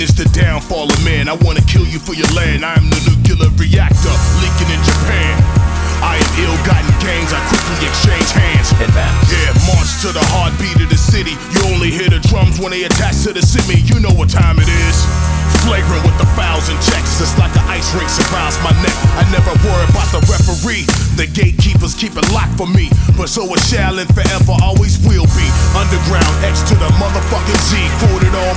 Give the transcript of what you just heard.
witness the downfall of man. I wanna kill you for your land. I am the nuclear reactor leaking in Japan. I am ill-gotten gains, I quickly exchange hands. Advance. Yeah, march to the heartbeat of the city. You only hear the drums when they attach to the simi. You know what time it is. Flagrant with the fouls and checks. It's like an ice rink surrounds my neck. I never worry about the referee. The gatekeepers keep it locked for me. But so it shall and forever always will be. Underground X to the motherfucking Z. Quoted on